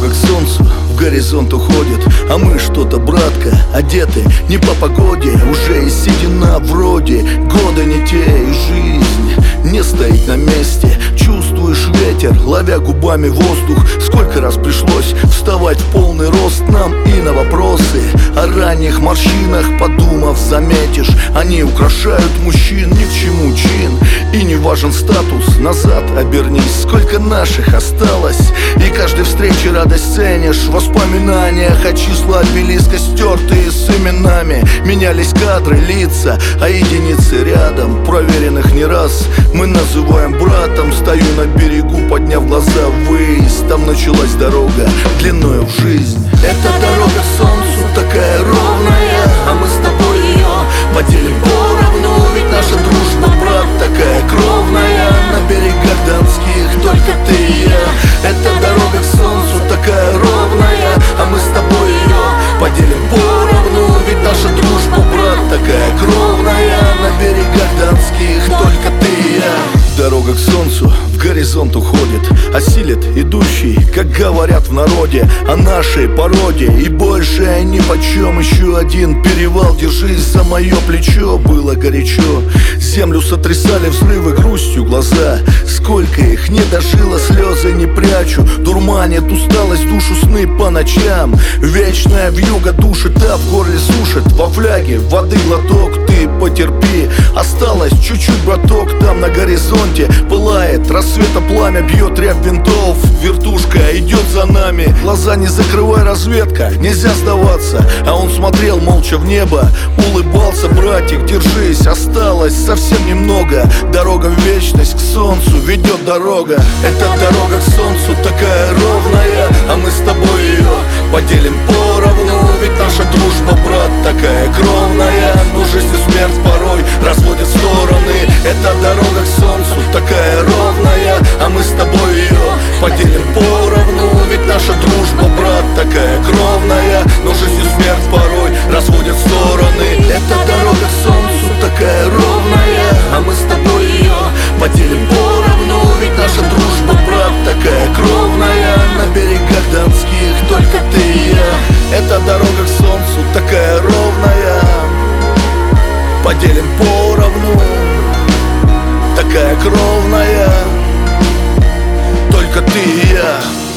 к солнцу в горизонт уходит, а мы что-то, братка, одеты не по погоде. Уже и седина вроде, годы не те, и жизнь не стоит на месте. Чувствуешь ветер, ловя губами воздух. Сколько раз пришлось вставать в полный рост нам, и на вопросы о ранних морщинах подумав заметишь, они украшают мужчин. Ни к чему чин и не важен статус. Назад обернись, сколько наших осталось, и каждой встрече радость ценишь. В воспоминаниях от числа обелиска, стертые с именами, менялись кадры, лица, а единицы рядом, проверенных не раз, мы называем братом. Стою на берегу, подняв глаза ввысь. Там началась дорога длиною в жизнь. Эта дорога к солнцу такая ровная, а мы с тобой ее поделим поровну. Ведь наша дружба, брат, такая кровная. На берегах донских только ты и я. Эта дорога к солнцу такая ровная, а мы с тобой ее поделим поровну. Ведь наша дружба, брат, такая кровная. На берегах донских только ты и я. Дорога к солнцу в горизонт уходит, осилит идущий, как говорят в народе, о нашей породе. И больше ни почем. Еще один перевал, держись за мое плечо. Было горячо, землю сотрясали взрывы, грустью глаза. Сколько их не дожило, слезы не прячу. Дурманит усталость душу сны по ночам. Вечная вьюга душит, а в горле сушит. Во фляге воды глоток, ты потерпи. Осталось чуть-чуть, браток, там на горизонте пылает рассвета пламя, бьет рябь винтов. Вертушка идет за нами, глаза не закрывай, разведка, нельзя сдаваться. А он смотрел молча в небо, улыбался. Братик, держись, осталось совсем немного. Дорога в вечность, к солнцу ведет дорога. Эта дорога к солнцу такая ровная, а мы с тобой ее поделим поровну. Ведь наша дружба, брат, такая кровная. Но жизнь и смерть порой разводят стороны. Эта дорога к солнцу такая ровная, а мы с тобой ее поделим поровну. Ведь наша дружба, брат, такая кровная. Но жизнь и смерть порой разводят стороны. Эта дорога к солнцу такая ровная, а мы с тобой ее поделим поровну. Ведь наша дружба, брат, такая кровная. На берегах донских только ты и я. Эта дорога к солнцу такая ровная, поделим поровну. Такая кровная, только ты и я.